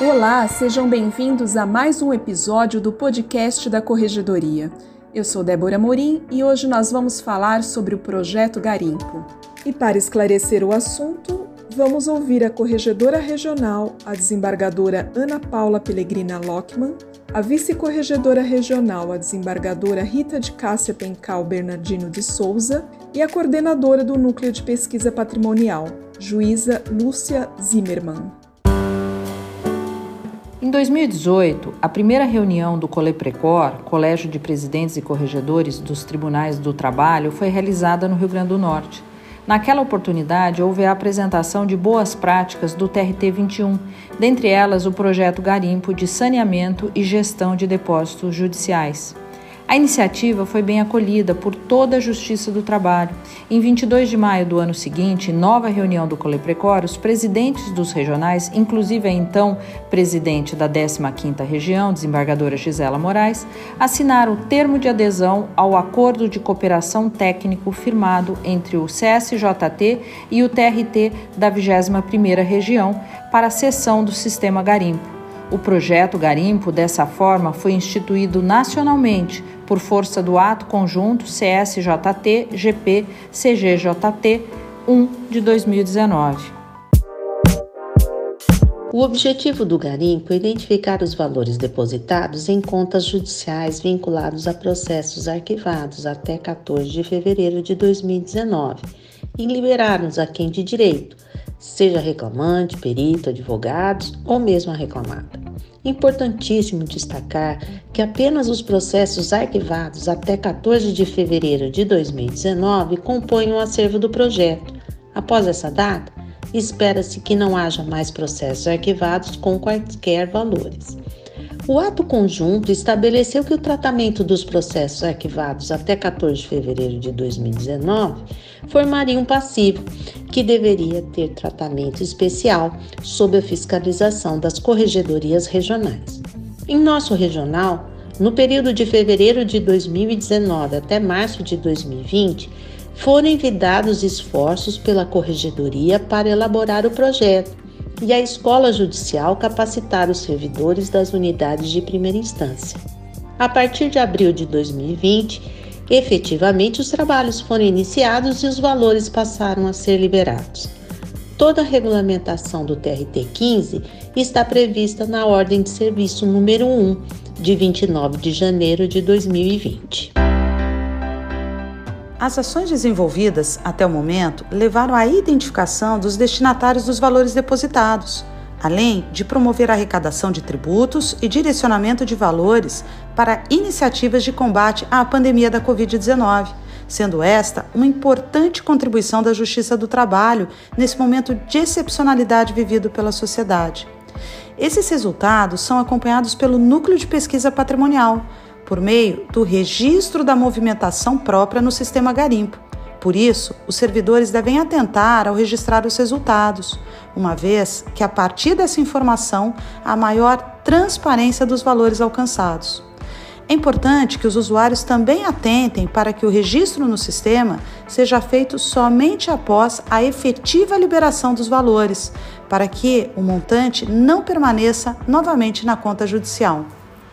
Olá, sejam bem-vindos a mais um episódio do podcast da Corregedoria. Eu sou Débora Morim e hoje nós vamos falar sobre o Projeto Garimpo. E para esclarecer o assunto, vamos ouvir a Corregedora Regional, a desembargadora Ana Paula Pellegrina Lockman, a Vice-Corregedora Regional, a desembargadora Rita de Cássia Pencal Bernardino de Souza e a coordenadora do Núcleo de Pesquisa Patrimonial, juíza Lúcia Zimmermann. Em 2018, a primeira reunião do Coleprecor, Colégio de Presidentes e Corregedores dos Tribunais do Trabalho, foi realizada no Rio Grande do Norte. Naquela oportunidade, houve a apresentação de boas práticas do TRT 21, dentre elas o projeto Garimpo de saneamento e gestão de depósitos judiciais. A iniciativa foi bem acolhida por toda a Justiça do Trabalho. Em 22 de maio do ano seguinte, nova reunião do Coleprecor, os presidentes dos regionais, inclusive a então presidente da 15ª Região, desembargadora Gisela Moraes, assinaram o termo de adesão ao Acordo de Cooperação Técnico firmado entre o CSJT e o TRT da 21ª Região para a cessão do sistema Garimpo. O projeto Garimpo, dessa forma, foi instituído nacionalmente por força do Ato Conjunto CSJT-GP-CGJT 1 de 2019. O objetivo do garimpo é identificar os valores depositados em contas judiciais vinculados a processos arquivados até 14 de fevereiro de 2019 e liberar-nos a quem de direito, seja reclamante, perito, advogados ou mesmo a reclamada. Importantíssimo destacar que apenas os processos arquivados até 14 de fevereiro de 2019 compõem o acervo do projeto. Após essa data, espera-se que não haja mais processos arquivados com quaisquer valores. O ato conjunto estabeleceu que o tratamento dos processos arquivados até 14 de fevereiro de 2019 formaria um passivo, que deveria ter tratamento especial sob a fiscalização das corregedorias regionais. Em nosso regional, no período de fevereiro de 2019 até março de 2020, foram envidados esforços pela corregedoria para elaborar o projeto e a Escola Judicial capacitar os servidores das unidades de primeira instância. A partir de abril de 2020, efetivamente os trabalhos foram iniciados e os valores passaram a ser liberados. Toda a regulamentação do TRT 15 está prevista na Ordem de Serviço número 1, de 29 de janeiro de 2020. As ações desenvolvidas até o momento levaram à identificação dos destinatários dos valores depositados, além de promover a arrecadação de tributos e direcionamento de valores para iniciativas de combate à pandemia da Covid-19, sendo esta uma importante contribuição da Justiça do Trabalho nesse momento de excepcionalidade vivido pela sociedade. Esses resultados são acompanhados pelo Núcleo de Pesquisa Patrimonial, por meio do registro da movimentação própria no sistema Garimpo. Por isso, os servidores devem atentar ao registrar os resultados, uma vez que, a partir dessa informação, há maior transparência dos valores alcançados. É importante que os usuários também atentem para que o registro no sistema seja feito somente após a efetiva liberação dos valores, para que o montante não permaneça novamente na conta judicial.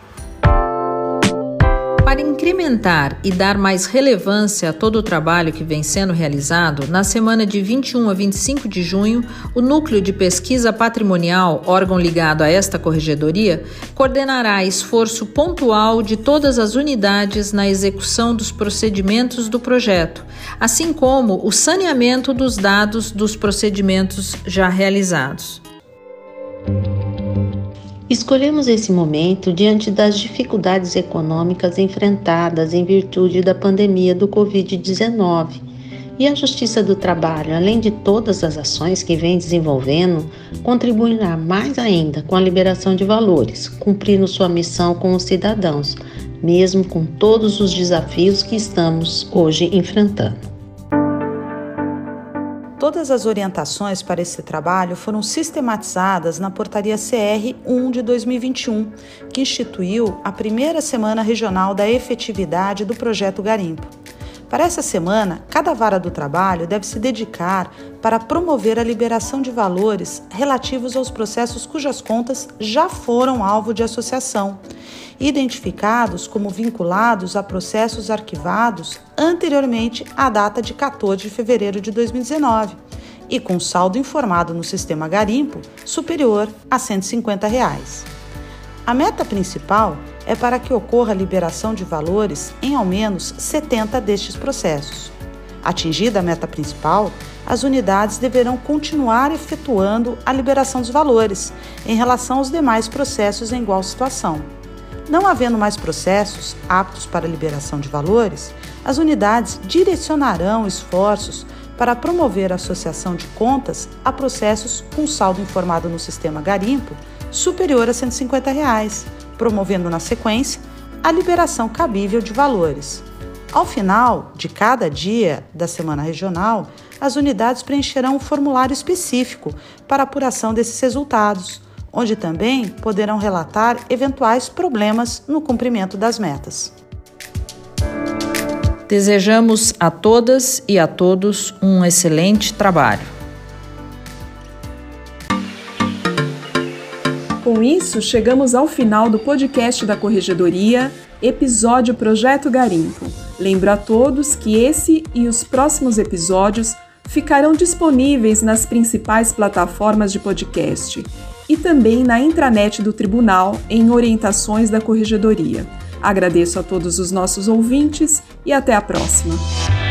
Para incrementar e dar mais relevância a todo o trabalho que vem sendo realizado, na semana de 21 a 25 de junho, o Núcleo de Pesquisa Patrimonial, órgão ligado a esta corregedoria, coordenará esforço pontual de todas as unidades na execução dos procedimentos do projeto, assim como o saneamento dos dados dos procedimentos já realizados. Escolhemos esse momento diante das dificuldades econômicas enfrentadas em virtude da pandemia do Covid-19 e a Justiça do Trabalho, além de todas as ações que vem desenvolvendo, contribuirá mais ainda com a liberação de valores, cumprindo sua missão com os cidadãos, mesmo com todos os desafios que estamos hoje enfrentando. Todas as orientações para esse trabalho foram sistematizadas na Portaria CR 1 de 2021, que instituiu a primeira Semana Regional da Efetividade do Projeto Garimpo. Para essa semana, cada vara do trabalho deve se dedicar para promover a liberação de valores relativos aos processos cujas contas já foram alvo de associação, identificados como vinculados a processos arquivados anteriormente à data de 14 de fevereiro de 2019 e com saldo informado no sistema Garimpo superior a R$ 150. A meta principal é para que ocorra a liberação de valores em ao menos 70 destes processos. Atingida a meta principal, as unidades deverão continuar efetuando a liberação dos valores em relação aos demais processos em igual situação. Não havendo mais processos aptos para liberação de valores, as unidades direcionarão esforços para promover a associação de contas a processos com saldo informado no sistema Garimpo superior a R$ 150, promovendo na sequência a liberação cabível de valores. Ao final de cada dia da semana regional, as unidades preencherão um formulário específico para apuração desses resultados, onde também poderão relatar eventuais problemas no cumprimento das metas. Desejamos a todas e a todos um excelente trabalho. Com isso, chegamos ao final do podcast da Corregedoria, episódio Projeto Garimpo. Lembro a todos que esse e os próximos episódios ficarão disponíveis nas principais plataformas de podcast e também na intranet do Tribunal em orientações da Corregedoria. Agradeço a todos os nossos ouvintes e até a próxima.